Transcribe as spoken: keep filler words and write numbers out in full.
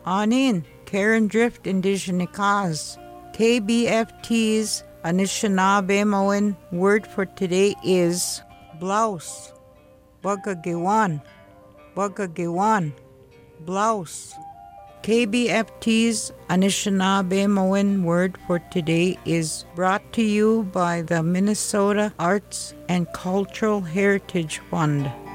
Anin, Karen Drift Indigenikaz. K B F T's Anishinaabe word for today is blouse. Bagagiwan. Bagagiwan. Blouse. K B F T's Anishinaabe word for today is brought to you by the Minnesota Arts and Cultural Heritage Fund.